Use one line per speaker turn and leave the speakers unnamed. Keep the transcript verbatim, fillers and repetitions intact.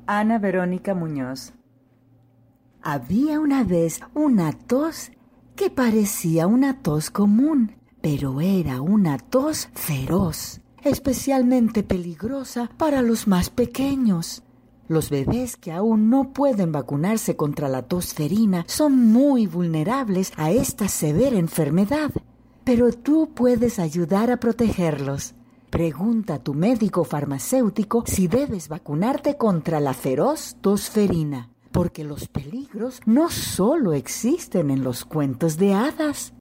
Ana Verónica Muñoz.
Había una vez una tos que parecía una tos común, pero era una tos feroz, especialmente peligrosa para los más pequeños. Los bebés que aún no pueden vacunarse contra la tos ferina son muy vulnerables a esta severa enfermedad, pero tú puedes ayudar a protegerlos. Pregunta a tu médico farmacéutico si debes vacunarte contra la feroz tos ferina, porque los peligros no solo existen en los cuentos de hadas.